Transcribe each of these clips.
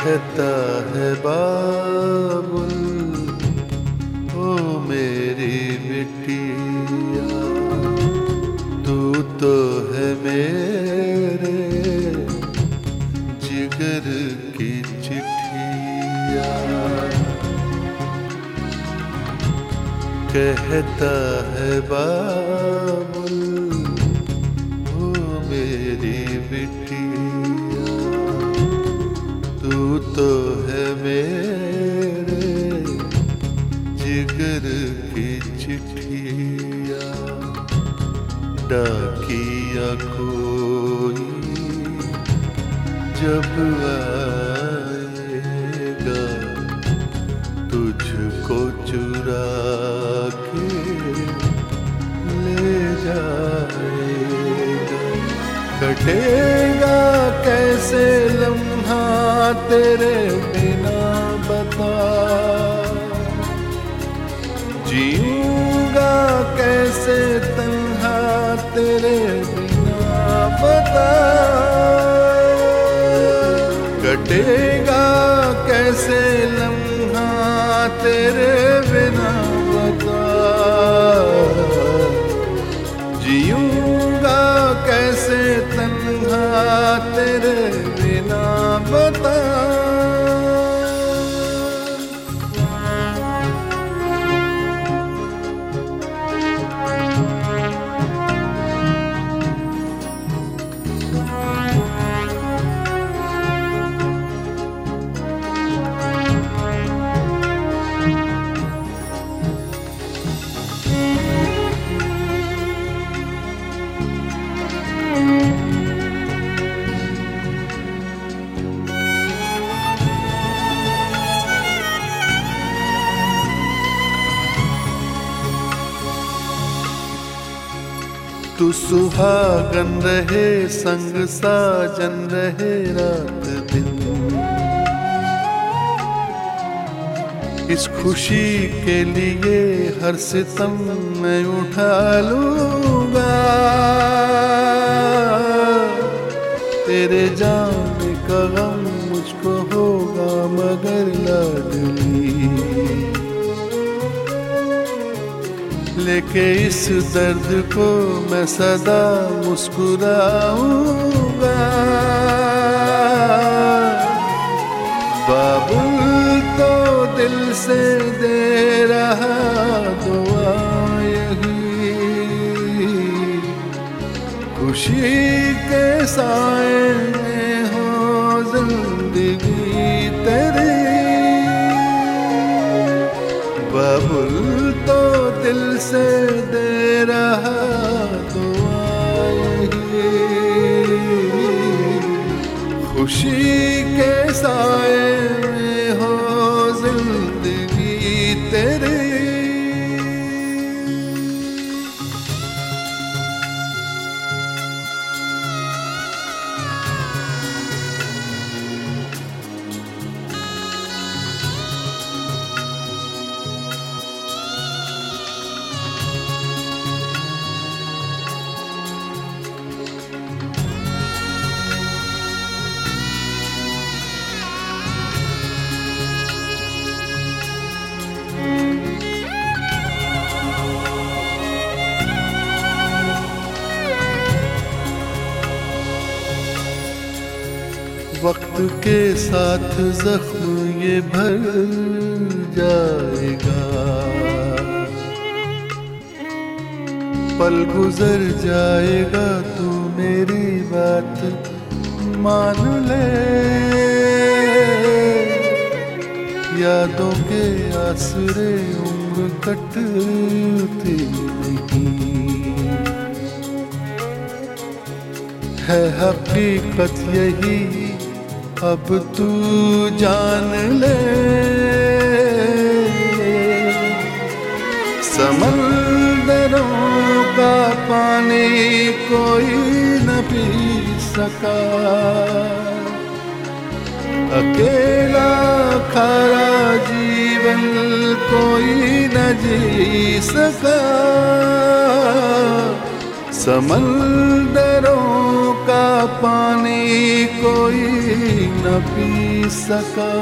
कहता है बाबुल ओ मेरी बिटिया, तू तो है मेरे जिगर की चिट्ठिया। कहता है बाबुल ओ मेरी बिटिया, तू तो है मेरे जिगर की चिट्ठिया। डाकिया कोई जब आएगा तुझको चुरा के ले जाएगा। कटेगा कैसे लम्हा तेरे बिना बता, जीऊंगा कैसे तन्हा तेरे बिना बता। कटेगा कैसे लम्हा तेरे बिना बता, जीऊंगा कैसे तन्हा तेरे बिना बता। तू सुहागन रहे संग साजन रहे रात दिन, इस खुशी के लिए हर सितम मैं उठा लूंगा। तेरे जाने का गम मुझको होगा मगर लाडली, लेके इस दर्द को मैं सदा मुस्कुराऊंगा। बाबुल तो दिल से दे रहा दुआ यही, खुशी के साए में हो जिंदगी तेरी। बाबुल तो दिल से दे रहा दुआ यही, खुशी के साए में हो जिंदगी तेरी। वक्त के साथ जख्म ये भर जाएगा, पल गुजर जाएगा तू मेरी बात मान ले। यादों के आसरे उम्र कटती नहीं, है हकीकत यही अब तू जान ले। समंदरों का पानी कोई न पी सका, अकेला खारा जीवन कोई न जी सका। समंदरों का पानी कोई न पी सका,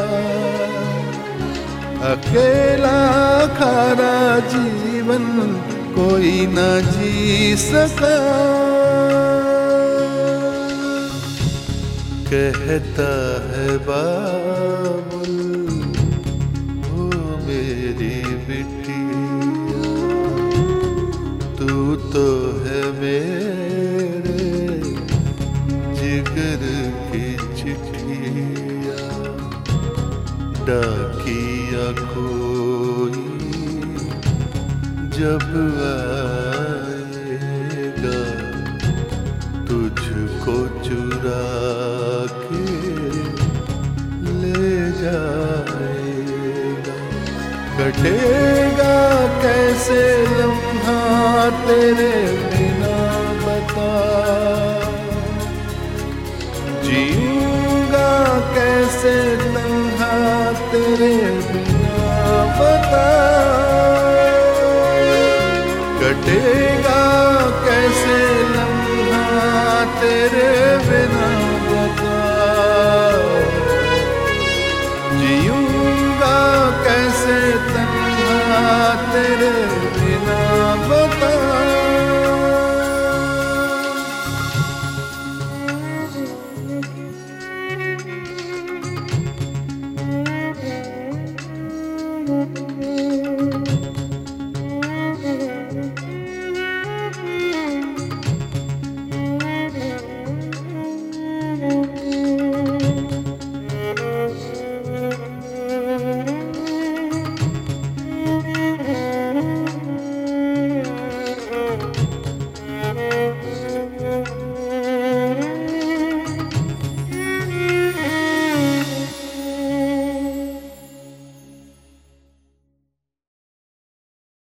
अकेला खारा जीवन कोई न जी सका। कहता है बाबुल ओ मेरी बिटिया, तू तो है मेरे जिगर की चिट्ठिया, डाकिया कोई जब आएगा तुझको चुरा के ले जाएगा। कटेगा कैसे लम्हा तेरे बिना बता, जीऊंगा कैसे तन्हा तेरे बिना बता। कटे